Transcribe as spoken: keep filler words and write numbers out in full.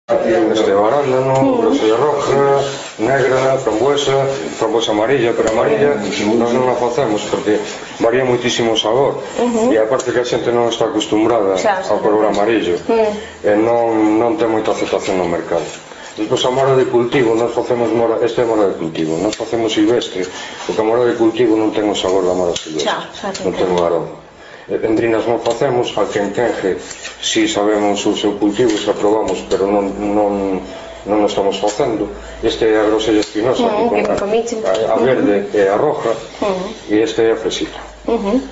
Este arándano, groselha roja, negra, frambuesa, frambuesa amarilla, pero amarilla nós non a facemos porque varía moitísimo o sabor e aparte que a xente non está acostumbrada ao color amarillo e non, non ten moita aceptación no mercado. Despois a mora de cultivo, nós facemos mora, este é mora de cultivo, nós facemos silvestre porque a mora de cultivo non ten o sabor da mora silvestre, non ten o aroma. Endrinas non facemos, a quenquenje si sabemos o seu cultivo, se aprobamos, pero non, non, non o estamos facendo. Este é a grosella espinosa, Mm, que a, a verde é a roja, e este é a fresita.